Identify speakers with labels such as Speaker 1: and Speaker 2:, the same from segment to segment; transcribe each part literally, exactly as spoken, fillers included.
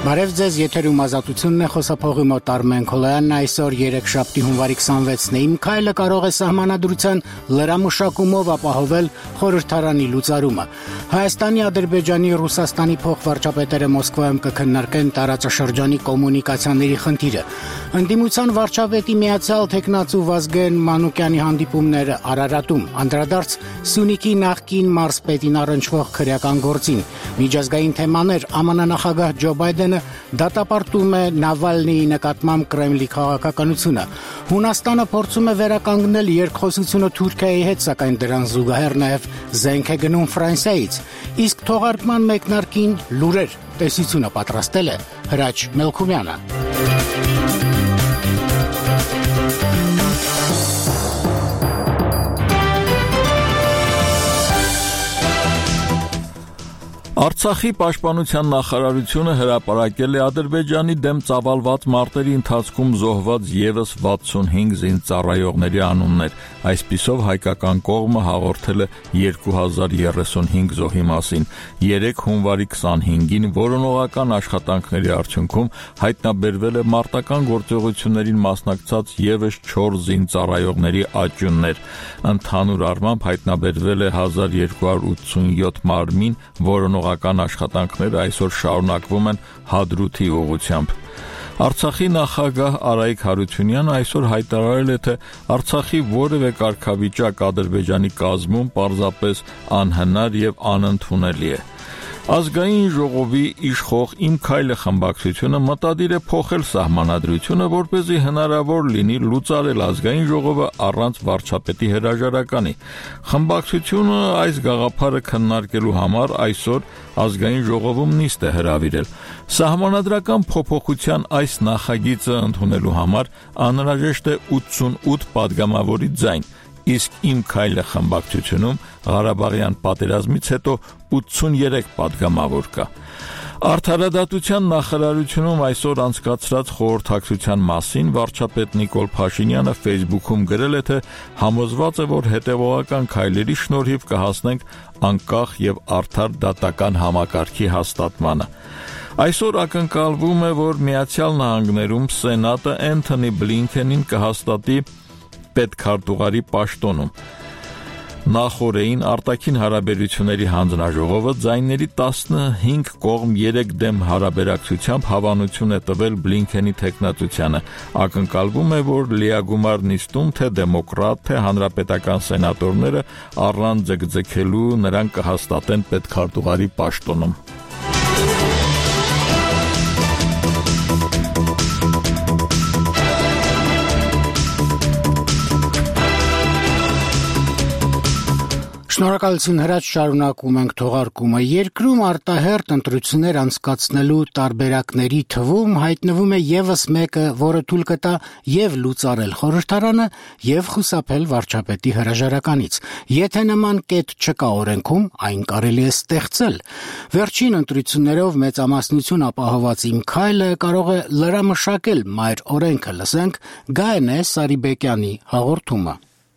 Speaker 1: Բարև ձեզ, եթերում ազատությունն է, խոսափողի մոտ Արմեն Քոլոյանն այսօր երեքշաբթի հունվարի քսանվեցն է։ Իմ քայլը կարող է սահմանադրության լրամշակումով ապահովել խորհրդարանի լուծարումը։ Հայաստանի, Ադրբեջանի, Ռուսաստանի փոխվարչապետերը Մոսկվայում կքննարկեն տարածաշրջանի կոմունիկացիաների խնդիրը։ Ընդդիմության վարչապետի միացյալ թեկնածու Վազգեն Մանուկյանի հանդիպումները Արարատում, անդրադարձ Սյունիքի նախկին մարզպետին առնչվող քրեական գործին, միջազգային թեմաներ, ԱՄՆ նախագահ Ջո Բայդենը դատապարտում է Նավալնիի նկատմամբ Կրեմլի քաղաքականությունը։ Հունաստանը փորձում է վերականգնել երկխոսությունը Թուրքիայի հետ, սակայն դրան զուգահեռ նաև զենք է գնում Ֆրանսիայից։ Իսկ թողարկման մեկնարկին լուրեր տեսությունը պատրաստել է Հրաչ Մելքումյանը։
Speaker 2: Արցախի պաշտպանության նախարարությունը հրապարակել է Ադրբեջանի դեմ ծավալված մարտերի ընթացքում զոհված ևս վաթսունհինգ զինծառայողների անուններ։ Այսպիսով հայկական կողմը հաղորդել է երկու հազար երեսունհինգ զոհի մասին։ երեք հունվարի քսանհինգին որոնողական աշխատանքների արդյունքում հայտնաբերվել է մարտական գործողություններին մասնակցած ևս չորս զինծառայողների աճյուններ։ Ընդհանուր առմամբ հայտնաբերվել է հազար երկու հարյուր ութսունյոթ մարմին, որոնողական աշխատանքները այսօր շարունակվում են Հադրութի ուղղությամբ։ Արցախի նախագահ Արայիկ Հարությունյանը այսօր հայտարարել է, թե Արցախի որևէ կարգավիճակ Ադրբեջանի կազմում պարզապես անհնար եւ անընդունելի է։ Ազգային ժողովի իշխող «Իմ քայլը» խմբակցությունը մտադիր է փոխել սահմանադրությունը, որպեսզի հնարավոր լինի լուծարել ազգային ժողովը առանց վարչապետի հրաժարականի։ Խմբակցությունը այս գաղափարը քննարկելու համար այսօր ազգային ժողովում նիստ է հրավիրել։ Սահմանադրական փոփոխության այս նախագիծը ընդունելու համար անհրաժեշտ է ութսունութ падգամավորի ձայն, իսկ «Իմ քայլը» խմբակցությունում Ղարաբաղյան պատերազմից հետո ութսուներեք падգամավոր կա։ Արդարադատության նախարարությունում այսօր անցկացրած խորհրդակցության մասին վարչապետ Նիկոլ Փաշինյանը Facebook-ում գրել է, թե համոզված է, որ հետևողական քայլերի շնորհիվ կհասնենք անկախ եւ արդար դատական համակարգի հաստատմանը։ Այսօր ակնկալվում է, որ Միացյալ Նահանգներում Սենատը Էնթոնի Բլինքենին կհաստատի պետքարտուղարի պաշտոնում։ Նախորդին արտաքին հարաբերությունների հանձնաժողովը ձայների տասնհինգ կողմ երեք դեմ հարաբերակցությամբ հավանություն է տվել Բլինքենի թեկնածությանը։ Ակնկալվում է, որ լիագումար նիստում թե դեմոկրատ, թե հանրապետական սենատորները առանց ձգձգելու նրան կհաստատեն պետքարտուղարի պաշտոնում։
Speaker 1: Շնորհակալություն Հրաչ, շարունակում ենք թողարկումը։ Երկրում արտահերթ ընտրություններ անցկացնելու տարբերակների թվում հայտնվում է ևս մեկը, որը թույլ կտա եւ լուծարել խորհրդարանը եւ խուսափել վարչապետի հրաժարականից։ Եթե նման կետ չկա օրենքում, այն կարելի է ստեղծել։ Վերջին ընտրություններով մեծամասնություն ապահոված «Իմ քայլը» կարող է լրամշակել մայր օրենքը։ Լսենք Գայանե Սարիբեկյանի հաղորդումը։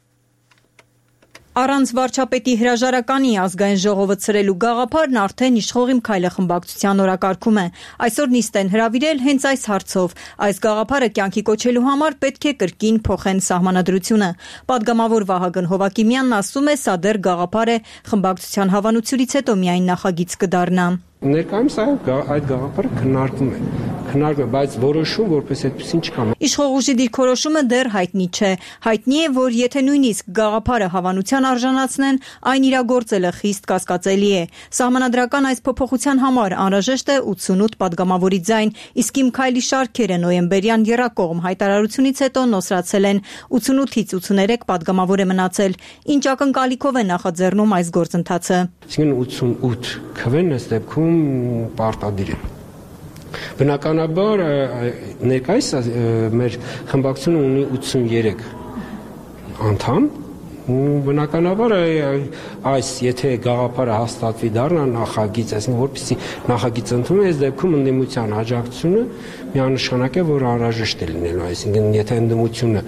Speaker 3: Առանց վարչապետի հրաժարականի ազգային ժողովը ցրելու գաղափարն արդեն իշխող «Իմ քայլը» խմբակցության օրակարգում է։ Այսօր նիստ են հրավիրել հենց այս հարցով։ Այս գաղափարը կյանքի կոչելու համար պետք է կրկին փոխեն սահմանադրությունը։ Պատգամավոր Վահագն Հովակիմյանն ասում է, սա դեռ գաղափար է, խմբակցության հավանությունից հետո միայն նախագիծ կդառնա։
Speaker 4: Ներկայումս այդ գաղափարը քննարկվում է, քննարկվում է, բայց որոշում որպես այդպեսին չկա։
Speaker 3: Իշխող ուժի դիրքորոշումը դեռ հայտնի չէ։ Հայտնի է, որ եթե նույնիսկ գաղափարը հավանության արժանացնեն, այն իրագործելը խիստ կասկածելի է։ Սահմանադրական այս փոփոխության համար անհրաժեշտ է ութսունութ падգամավորի ձայն, իսկ «Իմ քայլի» շարքերը նոյեմբերյան եռակողմ հայտարարությունից հետո նոսրացել են, ութսունութից ութսուներեք падգամավոր է մնացել։ Ինչ ակնկալիքով է նախաձեռնում այս գործընթացը։
Speaker 4: Այսինքն ութսունութ քվեն ըստ դեպքում պարտադիր է։ Բնականաբար ներկայիս մեր խմբակցությունը ունի ութսուներեք անդամ, բնականաբար այս եթե գաղափարը հաստատվի դառնա նախագիծ, այսինքն որպեսզի նախագիծ ընդունվի, այս դեպքում ընդդիմության աջակցությունը միանշանակ է, որ անհրաժեշտ է լինելու, այսինքն եթե ընդդիմությունը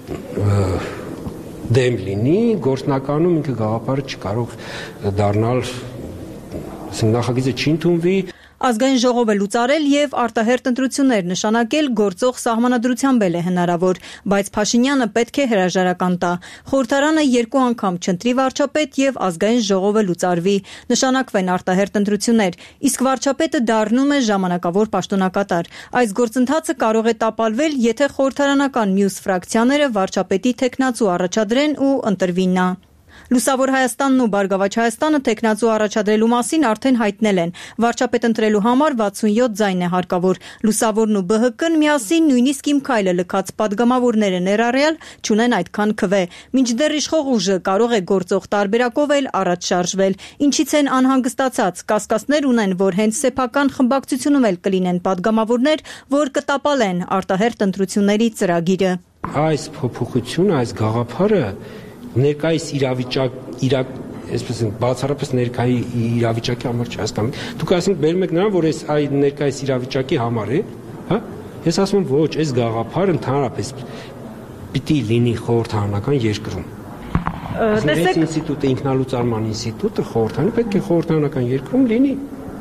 Speaker 4: դեմ լինի, գործնականում ինքը գաղափարը չկարող դառնալ, նախագիծը չի ընդունվի։
Speaker 3: Ազգային ժողովը լուծարել եւ արտահերթ ընտրություններ նշանակել գործող սահմանադրությամբ էլ է հնարավոր, բայց Փաշինյանը պետք է հրաժարական տա։ Խորհրդարանը երկու անգամ չընտրի վարչապետ եւ ազգային ժողովը լուծարվի, նշանակվեն արտահերթ ընտրություններ, իսկ վարչապետը դառնում է ժամանակավոր պաշտոնակատար։ Այս գործընթացը կարող է տապալվել, եթե խորհրդարանական մյուս ֆրակցիաները վարչապետի թեկնածու առաջադրեն ու ընտրվի նա։ Լուսավոր Հայաստանն ու Բարգավաճ Հայաստանը թեկնածու առաջադրելու մասին արդեն հայտնել են։ Վարչապետ ընտրելու համար վաթսունյոթ ձայն է հարկավոր։ Լուսավորն ու Բ Հ Կն միասին նույնիսկ Իմ քայլը լքած падգամավորները ներառյալ չունեն այդքան քվե։ Մինչդեռ իշխող ուժը կարող է գործող տարբերակով էլ առաջ շարժվել։ Ինչից են անհանգստացած, կասկածներ ունեն, որ հենց սեփական խմբակցությունում էլ կլինեն падգամավորներ, որ կտապալեն արտահերթ ընտրությունների ծրագիրը։
Speaker 4: Այս փոփոխությունը, այս գաղափարը ներկայիս իրավիճակ իրակ այսպես բացառապես ներկայի իրավիճակի համար չհասկանում։ Դուք ասենք բերում եք նրան, որ այս այ ներկայիս իրավիճակի համար է, հա? Ես ասում եմ ոչ, այս գաղափարը ընդհանրապես պիտի լինի խորհրդարանական երկրում։ Տեսեք, ինստիտուտը ինքնալուծարման ինստիտուտը խորհրդարանը պետք է խորհրդարանական երկրում լինի։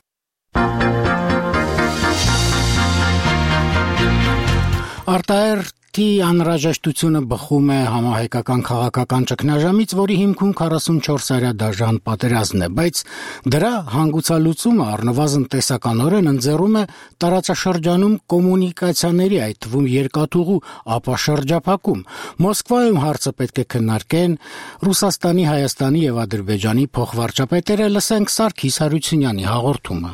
Speaker 1: Արտահերթի անհրաժեշտությունը բխում է համահայկական քաղաքական ճգնաժամից, որի հիմքում քառասունչորս-օրյա դաժան պատերազմն է, բայց դրա հանգուցալուծումը առնվազն տեսականորեն ընձեռում է տարածաշրջանում կոմունիկացիաների, այդ թվում երկաթուղու ապաշրջափակում։ Մոսկվայում հարցը պետք է քննարկեն Ռուսաստանի, Հայաստանի եւ Ադրբեջանի փոխվարչապետերը, լսենք Սարգիս Հարությունյանի հաղորդումը։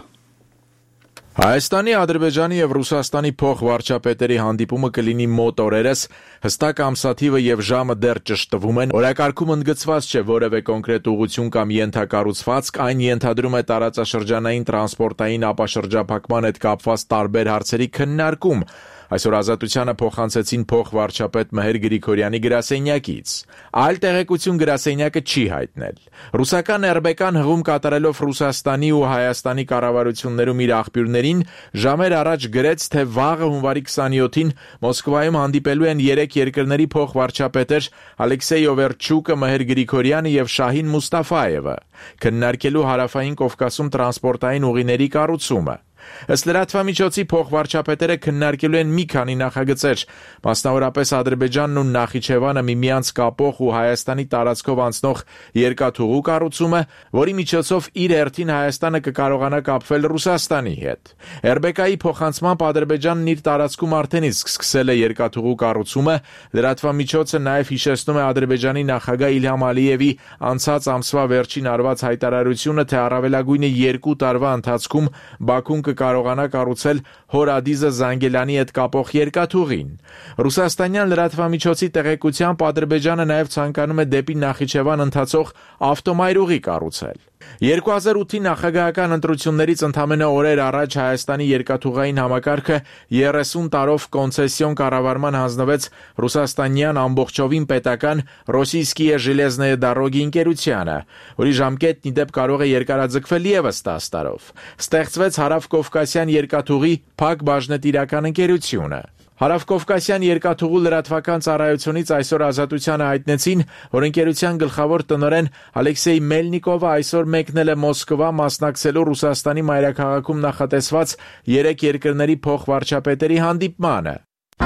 Speaker 2: Հայաստանի, Ադրբեջանի եւ Ռուսաստանի փոխվարչապետերի հանդիպումը կլինի մոտ օրերս, հստակ ամսաթիվը եւ ժամը դեռ ճշտվում են։ Օրակարգում ընդգծված չէ որևէ կոնկրետ ուղղություն կամ ենթակառուցվածք, այն ենթադրում է տարածաշրջանային տրանսպորտային ապաշրջափակման հետ կապված տարբեր հարցերի քննարկում։ Այսօր Ազատությանը փոխանցեցին փոխվարչապետ Մհեր Գրիգորյանի գրասենյակից։ Այլ տեղեկություն գրասենյակը չի հայտնել։ Ռուսական эр бэ կան հղում կատարելով Ռուսաստանի ու Հայաստանի կառավարություններում իր աղբյուրներին ժամեր առաջ գրեց, թե վաղը հունվարի քսանյոթին Մոսկվայում հանդիպելու են երեք երկրների փոխվարչապետեր Ալեքսեյ Օվերչուկը, Մհեր Գրիգորյանը եւ Շահին Մուստաֆայևը, քննարկելու Հարավային Կովկասում տրանսպորտային ուղիների կառուցումը։ Ըստ լրատվամիջոցի փոխվարչապետերը քննարկելու են մի քանի նախագծեր, մասնավորապես Ադրբեջանն ու Նախիջևանը միմյանց կապող ու Հայաստանի տարածքով անցնող երկաթուղու կառուցումը, որի միջոցով իր հերթին Հայաստանը կկարողանա կապվել Ռուսաստանի հետ։ эр бэ կայի փոխանցմամբ Ադրբեջանն իր տարածքում արդեն իսկ սկսել է երկաթուղու կառուցումը, լրատվամիջոցը նաև հիշեցնում է Ադրբեջանի նախագահ Իլհամ Ալիևի անցած ամսվա վերջին արված հայտարարությունը, թե առավելագույնը երկու տարվա ընթացքում Բաքուն կարողանա կառուցել Հորադիզը Զանգելանի հետ կապող երկաթուղին։ Ռուսաստանյան լրատվամիջոցի տեղեկությամբ Ադրբեջանը նաև ցանկանում է դեպի Նախիջևան ընթացող ավտոմայրուղի կառուցել։ երկու հազար ութի նախագահական ընտրություններից ընդամենը օրեր առաջ Հայաստանի երկաթուղային համակարգը երեսուն տարով կոնցեսիոն կառավարման հանձնվեց ռուսաստանյան ամբողջովին պետական Ռոսիյսկիե Ժելեզնեե Դարոգի ընկերությանը, որի ժամկետն ի դեպ կարող է երկարաձգվել ևս տասը տարով։ Ստեղծվեց Հարավկովկասյան երկաթուղի փակ բաժնետիրական ընկերությունը։ Հարավկովկասյան երկաթուղու լրատվական ծառայությունից այսօր Ազատությանը հայտնեցին, որ ընկերության գլխավոր տնօրեն Ալեքսեյ Մելնիկովը այսօր մեկնել է Մոսկվա մասնակցելու Ռուսաստանի մայրաքաղաքում նախատեսված երեք երկրների փոխվարչապետերի հանդիպմանը։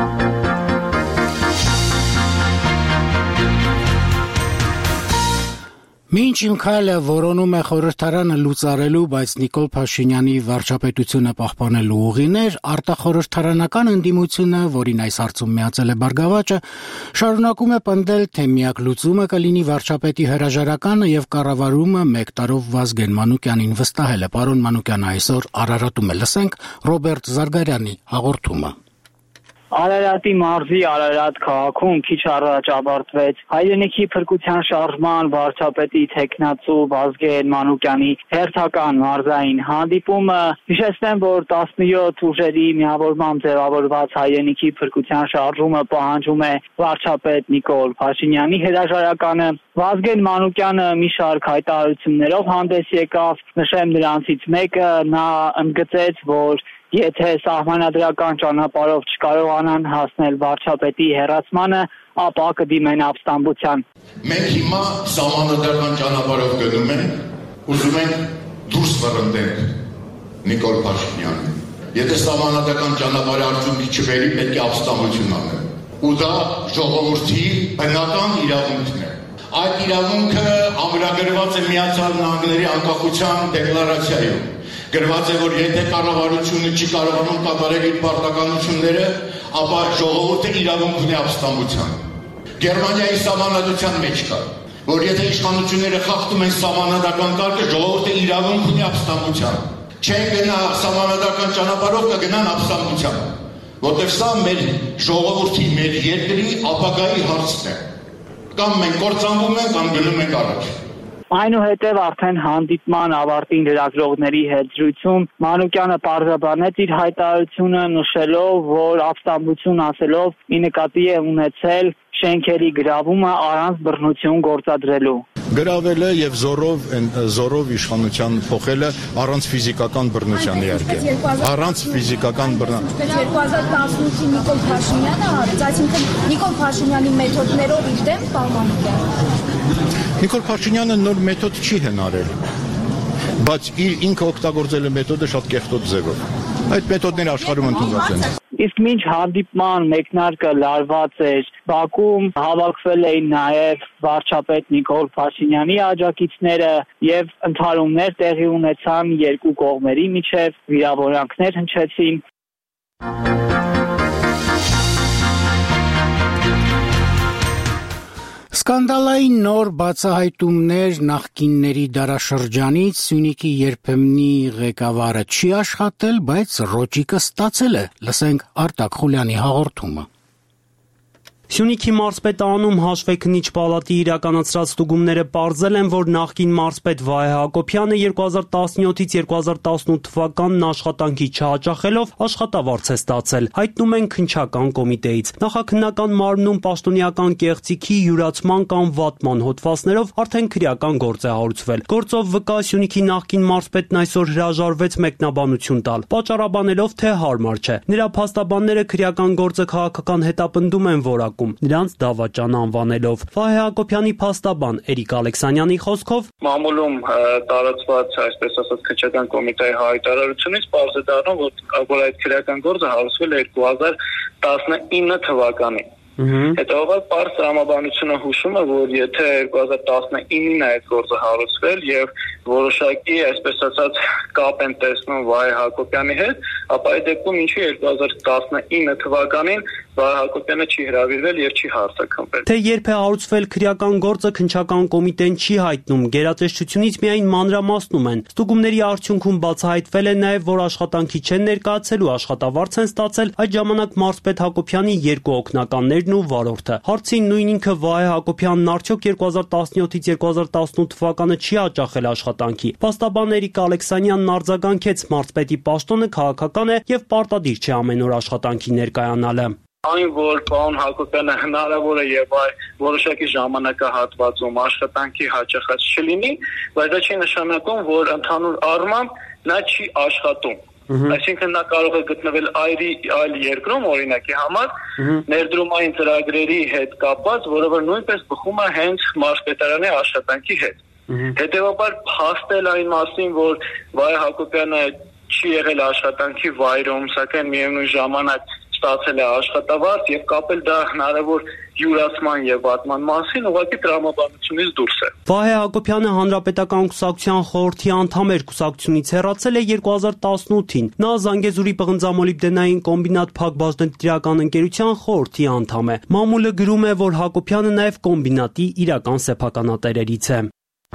Speaker 1: Մինչ Իմ քայլը որոնում է խորհրդարանը լուծարելու, բայց Նիկոլ Փաշինյանի վարչապետությունը պահպանելու ուղիներ, արտախորհրդարանական ընդդիմությունը, որին այս հարցում միացել է Բարգավաճը, շարունակում է պնդել, թե միակ լուծումը կլինի վարչապետի հրաժարականը եւ կառավարումը մեկ տարով Վազգեն Մանուկյանին վստահել է։ Պարոն Մանուկյանը այսօր Արարատում է, լսենք Ռոբերտ Զարգարյանի հաղորդումը։
Speaker 5: Արարատի մարզի Արարատ քաղաքում քիչ առաջ ավարտվեց հայրենիքի փրկության շարժման վարչապետի թեկնածու Վազգեն Մանուկյանի հերթական մարզային հանդիպումը։ Հիշեցնեմ, որ տասնյոթ ուժերի միավորմամբ ձևավորված հայրենիքի փրկության շարժումը պահանջում է վարչապետ Նիկոլ Փաշինյանի հրաժարականը։ Վազգեն Մանուկյանը մի շարք հայտարարություններով հանդես եկավ, նշեմ նրանցից մեկը, նա ընդգծեց, որ եթե սահմանադրական ճանապարհով չկարողանան հասնել վարչապետի հեռացմանը, ապա կդիմեն ապստամբության։
Speaker 6: Մենք հիմա սահմանադրական ճանապարհով գնում ենք, ուզում ենք դուրս վռնդենք Նիկոլ Փաշինյանը։ Եթե սահմանադրական ճանապարհի արդյունքի չվերի, պետք է ապստամբություն անել։ Ու դա ժողովրդի բնական իրավունքն է։ Այդ իրավունքը ամրագրված է Միացյալ Նահանգների անկախության դեկլարացիայում։ Գրված է, որ եթե կառավարությունը չի կարողանում կատարել իր պարտականությունները, ապա ժողովուրդը իրավունք ունի ապստամբության։ Գերմանիայի սահմանադրության մեջ կա, որ եթե իշխանությունները խախտում են սահմանադրական կարգը, ժողովուրդը իրավունք ունի ապստամբության։ Չեն գնա սահմանադրական ճանապարհով, կգնան ապստամբության, որտեղ սա մեր ժողովրդի, մեր երկրի ապագայի հարցն է։ Կամ մենք կործանվում ենք, կամ գնում ենք առաջ։
Speaker 5: Այնուհետև արդեն հանդիպման ավարտին լրագրողների հետ զրույցում Մանուկյանը պարզաբանեց իր հայտարարությունը, նշելով, որ ապստամբություն ասելով ի նկատի է ունեցել շենքերի գրավումը առանց բռնություն գործադրելու։
Speaker 7: Գրավելը եւ զորով զորով իշխանության փոխելը առանց ֆիզիկական բռնության իհարկե։ Առանց ֆիզիկական բռնության։
Speaker 8: երկու հազար տասնութի Նիկոլ Փաշինյանը արեց, այսինքն Նիկոլ Փաշինյանի մեթոդներով իր դեմ Պարմանիկյանը։
Speaker 7: Նիկոլ Փաշինյանը նոր մեթոդ չի հնարել, բայց իր ինքը օգտագործել է մեթոդը շատ կեղտոտ ձևով։ Այդ մեթոդները աշխարհում ընդունված են։
Speaker 5: Իսկ մինչ հանդիպման մեկնարկը լարված էր, Բաքվում հավաքվել էին նաև վարչապետ Նիկոլ Փաշինյանի աջակիցները եւ ընդհարումներ տեղի ունեցան երկու կողմերի միջև, վիրավորանքներ հնչեցին։
Speaker 1: Սկանդալային նոր բացահայտումներ նախկինների դարաշրջանից Սյունիքի երբեմնի ղեկավարը չի աշխատել, բայց ռոճիկը ստացել է։ Լսենք Արտակ Խուլյանի հաղորդումը։
Speaker 9: Սյունիքի մարզպետանում հաշվեկնիչ պալատի իրականացրած ստուգումները պարզել են, որ նախկին մարզպետ Վահե Հակոբյանը երկու հազար տասնյոթից երկու հազար տասնութ թվականն աշխատանքի չհաճախելով աշխատավարձ է ստացել, հայտնում են քննչական կոմիտեից։ Նախաքննական մարմնում պաշտոնեական կեղծիքի, յուրացման կամ վատման հոդվածներով արդեն քրեական գործ է հարուցվել։ Գործով վկա Սյունիքի նախկին մարզպետն այսօր հրաժարվեց մեկնաբանություն տալ, պատճառաբանելով, թե հարմար չէ։ Նրա փաստաբանները քրեական գործը քաղաքական հետապնդում են որակ նրանց դավաճան անվանելով։ Վահե Հակոբյանի փաստաբան Էրիկ Ալեքսանյանի խոսքով
Speaker 10: մամուլում տարածված, այսպես ասած, քննչական կոմիտեի հայտարարությունից պարզ է դառնում, որ այդ քրեական գործը հարուցվել է երկու հազար տասնինը թվականին։ Հետևաբար պարզ տրամաբանությունը հուշում է, որ եթե երկու հազար տասնինին այդ գործը հարուցվել եւ որոշակի, այսպես ասած, կապ են տեսնում Վահե Հակոբյանի հետ, ապա այդ դեպքում ինչու երկու հազար տասնինը թվականին Վահե Հակոբյանը չի հրավիրվել եւ չի հարցակնվել։
Speaker 9: Թե երբ է հարուցվել քրեական գործը քննչական կոմիտեն չի հայտնում, գերատեսչությունից միայն մանրամասնում են։ Ստուգումների արդյունքում բացահայտվել է նաեւ, որ աշխատանքի չեն ներկայացել ու աշխատավարձ են ստացել այդ ժամանակ մարզպետ Հակոբյանի երկու օգնականներ ու վարորդը։ Հարցին նույն ինքը Վահե Հակոբյանն արդյոք երկու հազար տասնյոթից երկու հազար տասնութ թվականը չի հաճախել աշխատանքի։ Փաստաբան Էրիկ Ալեքսանյանն արձագանքեց մարզպետի պաշտոնը քաղաքական է եւ պարտադիր չէ ամեն օր աշխատանքի ներկայանալը։
Speaker 10: Այն, որ պարոն Հակոբյանը հնարավոր է եւ այ որոշակի ժամանակահատվածում աշխատանքի հաճախած չլինի, բայց դա չի նշանակում, որ ընդհանուր առմամբ նա չի աշխատում։ Այսինքն նա կարող է գտնվել այլ երկրում, օրինակի համար, ներդրումային ծրագրերի հետ կապված, որը որ նույնպես բխում է հենց մարզպետարանի աշխատանքի հետ։ Հետևաբար փաստել այն մասին, որ Վահե Հակոբյանը չի եղել աշխատանքի վայրում, սակայն միևնույն ժամանակ ստացել է աշխատավարձ եւ կապել դա հնարավոր յուրացման եւ վատման մասին ուղղակի տրամաբանությունից դուրս է։
Speaker 9: Վահե Հակոբյանը հանրապետական կուսակցության խորհրդի անդամ էր, կուսակցությունից հեռացել է երկու հազար տասնութին։ Նա Զանգեզուրի պղնձամոլիբդենային կոմբինատ փակbaşդենտրական ընկերության խորհրդի անդամ է։ Մամուլը գրում է, որ Հակոբյանը նաեւ կոմբինատի իրական սեփականատերերից է։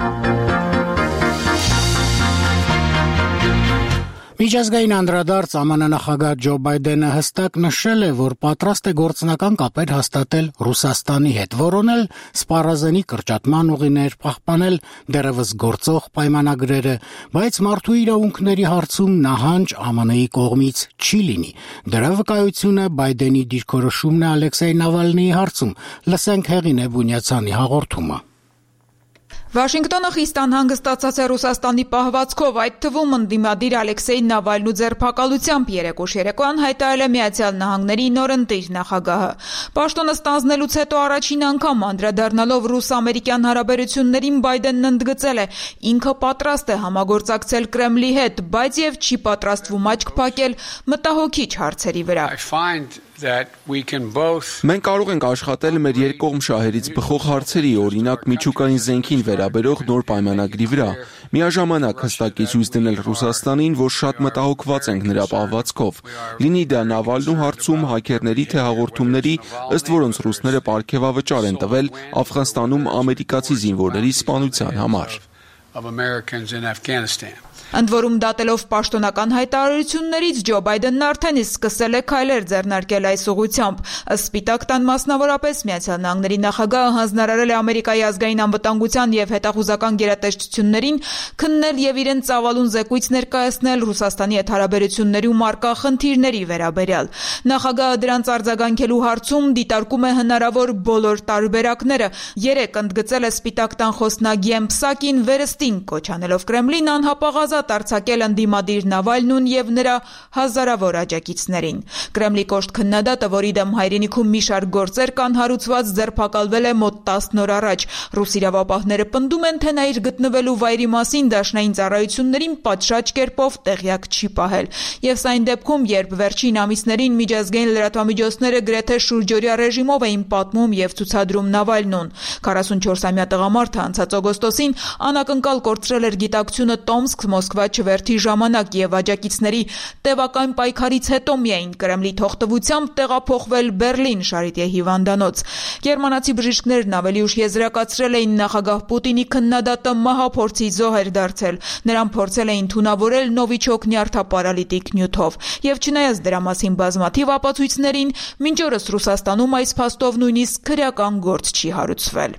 Speaker 1: Միջազգային անդրադարձ Է Մ Ն նախագահ Ջո Բայդենը հստակ նշել է, որ պատրաստ է գործնական կապեր հաստատել Ռուսաստանի հետ, որոնել սպառազենի կրճատման ուղիներ, պահպանել դեռևս գործող պայմանագրերը, բայց մարդու իրավունքների հարցում նահանջ Է Մ Ն-ի կողմից չի լինի։ Դրա վկայությունը Բայդենի դիրքորոշումն է Ալեքսեյ Նավալնիի հարցում։ Լսենք Հեղինե Բունյացյանի հաղորդումը։
Speaker 11: Վաշինգտոնը խիստ անհանգստացած է Ռուսաստանի պահվածքով, այդ թվում ընդդիմադիր Ալեքսեյ Նավալնու ձերբակալությամբ երեկո շերեկոյան հայտարարել է Միացյալ Նահանգների նորընտիր նախագահը։ Պաշտոնը ստանձնելուց հետո առաջին անգամ անդրադառնալով ռուս-ամերիկյան հարաբերություններին Բայդենն ընդգծել է, ինքը պատրաստ է համագործակցել Կրեմլի հետ, բայց եւ չի պատրաստվում աչք փակել մտահոգիչ հարցերի վրա։
Speaker 12: Մենք կարող ենք աշխատել մեր երկկողմ շահերից բխող հարցերի, օրինակ միջուկային զենքին վերաբերող նոր պայմանագրի վրա, միաժամանակ հստակի ցույց դնել Ռուսաստանին, որ շատ մտահոգված ենք նրա պահվածքով, լինի դա Նավալնու հարցում, հաքերների թե հաղորդումների, ըստ որոնց ռուսները պարգևավճար են տվել Աֆղանստանում ամերիկացի զինվորների սպանության համար։
Speaker 11: Ընդ որում դատելով պաշտոնական հայտարարություններից Ջո Բայդենն արդեն իսկ սկսել է քայլեր ձեռնարկել այս ուղղությամբ։ Ըստ Սպիտակ տան մասնավորապես Միացյալ Նահանգների նախագահը հանձնարարել է Ամերիկայի ազգային անվտանգության եւ հետախուզական գերատեսչություններին քննել եւ իրեն ծավալուն զեկույց ներկայացնել Ռուսաստանի հետ հարաբերություններում առկա խնդիրների վերաբերյալ։ Նախագահը դրանց արձագանքելու հարցում դիտարկում է հնարավոր բոլոր տարբերակները։ Երեք ընդգծել է Սպիտակ տան խոսնակ Յեն Պսակին վերստին կոչ անելով Կրեմլին անհապաղ արձակել ընդդիմադիր Նավալնուն եւ նրա հազարավոր աջակիցներին։ Կրեմլի կոշտ քննադատը, որի դեմ հայրենիքում մի շարք գործեր կան հարուցված, ձերբակալվել է մոտ տասն օր առաջ։ Ռուս իրավապահները պնդում են, թե նա իր գտնվելու վայրի մասին դաշնային ծառայություններին պատշաճ կերպով տեղյակ չի պահել։ Եվ սա այն դեպքում, երբ վերջին ամիսներին միջազգային լրատվամիջոցները գրեթե շուրջօրյա ռեժիմով էին պատմում եւ ցուցադրում Նավալնուն։ քառասունչորսամյա տղամարդը անցած օգոստոսին անակնկալ կորցրել էր գիտակցությունը Տոմսկ Մոսկվա չվերթի ժամանակ եւ աջակիցների տևական պայքարից հետո միայն Կրեմլի թողտվությամբ տեղափոխվել Բերլին Շարիտե հիվանդանոց։ Գերմանացի բժիշկներն ավելի ուշ եզրակացրել էին նախագահ Պուտինի քննադատը մահափորձի զոհ էր դարձել։ Նրան փորձել էին թունավորել նովիչոկ նյարդապարալիտիկ նյութով։ Եվ չնայած դրա մասին բազմաթիվ ապացույցներին, մինչ օրս Ռուսաստանում այս փաստով նույնիսկ քրեական գործ չի հարուցվել։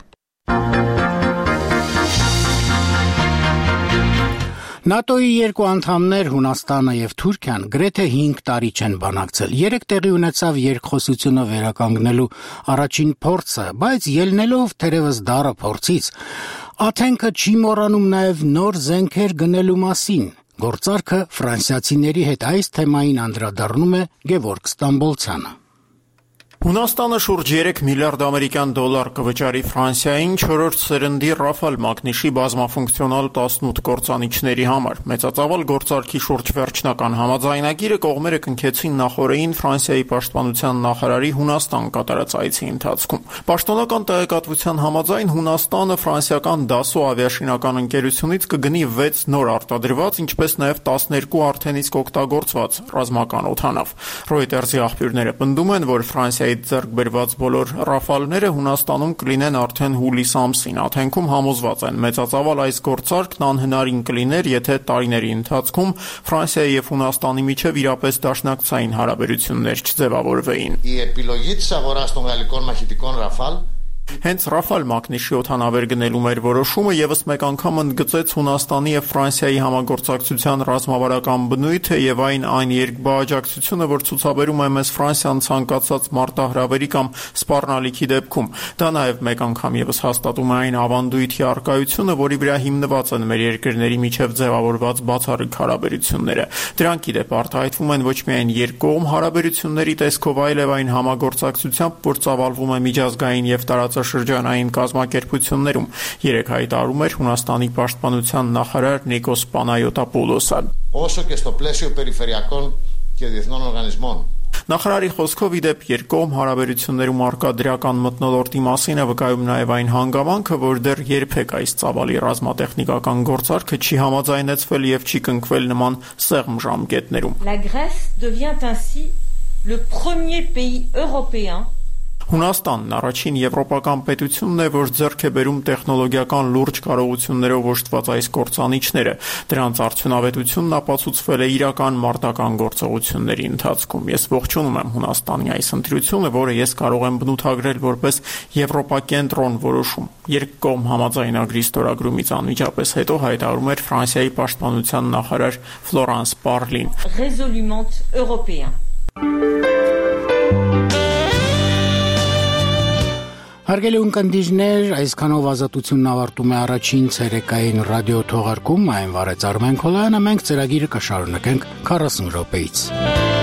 Speaker 1: ՆԱՏՕ-ի երկու անդամներ Հունաստանը եւ Թուրքիան գրեթե հինգ տարի չեն բանակցել։ Երեք տեղի ունեցավ երկխոսությունը վերականգնելու առաջին փորձը, բայց ելնելով թերևս դառը փորձից, Աթենքը չի մոռանում նաեւ նոր զենքեր գնելու մասին։ Գործարքը ֆրանսիացիների հետ այս թեմային անդրադառնում է Գևորգ Ստամբոլցյանը։
Speaker 13: Հունաստանը շուրջ երեք միլիարդ ամերիկյան դոլար կվճարի Ֆրանսիային չորրորդ սերնդի Ռաֆալ մակնիշի բազմաֆունկցիոնալ տասնութ կործանիչների համար։ Մեծածավալ գործարքի շուրջ վերջնական համաձայնագիրը կողմերը կնքեցին նախորդին Ֆրանսիայի պաշտպանության նախարարի Հունաստան կատարած այցի ընթացքում։ Պաշտոնական տեղեկատվության համաձայն Հունաստանը ֆրանսիական Դասո ավիաշինական ընկերությունից կգնի վեց նոր արտադրված, ինչպես նաև տասներկու արդեն իսկ օգտագործված ռազմական օդանավ։ Reuters-ի աղբյուրները պնդում են, որ Ֆրանսիայի ձեռք բերված բոլոր ռաֆալները Հունաստանում կլինեն արդեն հուլիս ամսին։ Աթենքում համոզված են, մեծածավալ այս գործարքն անհնարին կլիներ, եթե տարիների ընթացքում Ֆրանսիայի եւ Հունաստանի միջև իրապես դաշնակցային հարաբերություններ չձևավորվեին։ Հենց Ռաֆալ մակնիշի օդանավեր գնելու մեր որոշումը եւս մեկ անգամ ընդգծեց Հունաստանի եւ Ֆրանսիայի համագործակցության ռազմավարական բնույթը եւ այն այն երկբաժակցությունը, որ ցուցաբերում է մեզ Ֆրանսիան ցանկացած մարտահրավերի կամ սպառնալիքի դեպքում։ Դա նաեւ մեկ անգամ եւս հաստատում է այն ավանդույթի առկայությունը, որի վրա հիմնված են մեր երկրների միջև ձևավորված բացառիկ հարաբերությունները։ Դրանք ի դեպ արտահայտվում են ոչ միայն երկկողմ հարաբերությունների տեսքով, այլև այն համագործակցությամբ, որ ծավալվում է միջազգային եւ տարածաշրջանային կազմակերպություններում։ Երեք հայտարարում էր Հունաստանի պաշտպանության նախարար Նիկոս Պանայոտապուլոսը։ Նախարարի խոսքով ի դեպ երկկողմ հարաբերություններում առկա դրական մթնոլորտի մասին է վկայում նաև այն հանգամանքը, որ դեռ երբեք այս ծավալի ռազմատեխնիկական գործարքը չի համաձայնեցվել եւ չի կնքվել նման սեղմ ժամկետներում։
Speaker 14: La Grèce devient ainsi le premier pays européen
Speaker 13: Հունաստանն առաջին եվրոպական պետությունն է, որ ձեռք է բերում տեխնոլոգիական լուրջ կարողություններով օժտված այս կործանիչները։ Դրանց արդյունավետությունն ապացուցվել է իրական մարտական գործողությունների ընթացքում։ Ես ողջունում եմ Հունաստանի այս ընտրությունը, որը ես կարող եմ բնութագրել որպես եվրոպակենտրոն որոշում։ Երկկողմ համաձայնագրի ստորագրումից անմիջապես հետո հայտարարում էր Ֆրանսիայի պաշտպանության նախարար Ֆլորանս Պարլին։
Speaker 14: Résolument européen.
Speaker 1: Հարգելի ունկնդիրներ, այսքանով ազատությունն ավարտում է առաջին ցերեկային ռադիո թողարկումը, այն վարեց Արմեն Քոլյանը, մենք ծրագիրը կշարունակենք քառասուն րոպեից։